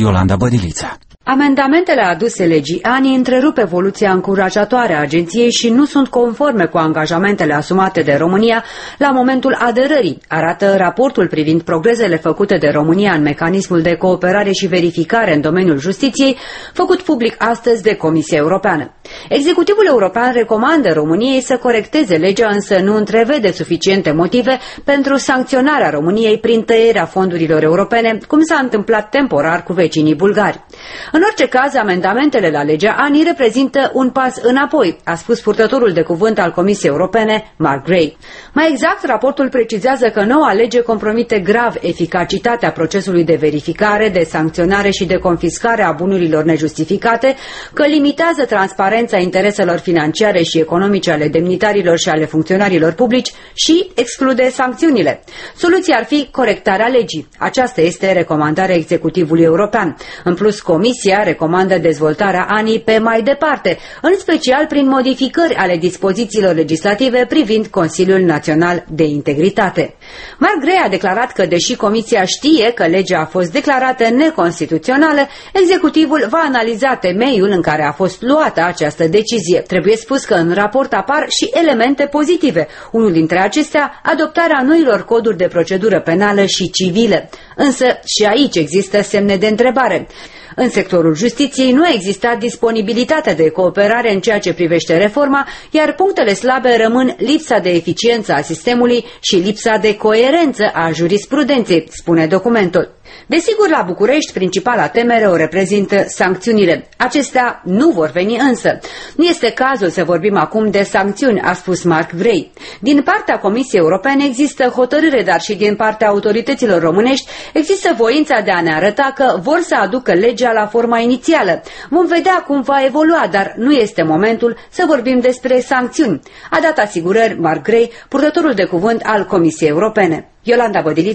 Iolanda Bădilița. Amendamentele aduse legii ANI întrerup evoluția încurajatoare a agenției și nu sunt conforme cu angajamentele asumate de România la momentul aderării, arată raportul privind progresele făcute de România în mecanismul de cooperare și verificare în domeniul justiției, făcut public astăzi de Comisia Europeană. Executivul european recomandă României să corecteze legea, însă nu întrevede suficiente motive pentru sancționarea României prin tăierea fondurilor europene, cum s-a întâmplat temporar cu vecinii bulgari. În orice caz, amendamentele la legea ANI reprezintă un pas înapoi, a spus purtătorul de cuvânt al Comisiei Europene, Mark Gray. Mai exact, raportul precizează că noua lege compromite grav eficacitatea procesului de verificare, de sancționare și de confiscare a bunurilor nejustificate, că limitează transparența intereselor financiare și economice ale demnitarilor și ale funcționarilor publici și exclude sancțiunile. Soluția ar fi corectarea legii. Aceasta este recomandarea executivului european. În plus, Comisia recomandă dezvoltarea ANI pe mai departe, în special prin modificări ale dispozițiilor legislative privind Consiliul Național de Integritate. Mark Gray a declarat că, deși Comisia știe că legea a fost declarată neconstituțională, executivul va analiza temeiul în care a fost luată această decizie. Trebuie spus că în raport apar și elemente pozitive, unul dintre acestea adoptarea noilor coduri de procedură penală și civilă. Însă și aici există semne de întrebare. În sectorul justiției nu a existat disponibilitatea de cooperare în ceea ce privește reforma, iar punctele slabe rămân lipsa de eficiență a sistemului și lipsa de coerență a jurisprudenței, spune documentul. Desigur, la București, principala temere o reprezintă sancțiunile. Acestea nu vor veni însă. Nu este cazul să vorbim acum de sancțiuni, a spus Mark Gray. Din partea Comisiei Europene există hotărâre, dar și din partea autorităților românești există voința de a ne arăta că vor să aducă legea la forma inițială. Vom vedea cum va evolua, dar nu este momentul să vorbim despre sancțiuni, a dat asigurări Mark Gray, purtătorul de cuvânt al Comisiei Europene. Iolanda Bădilița.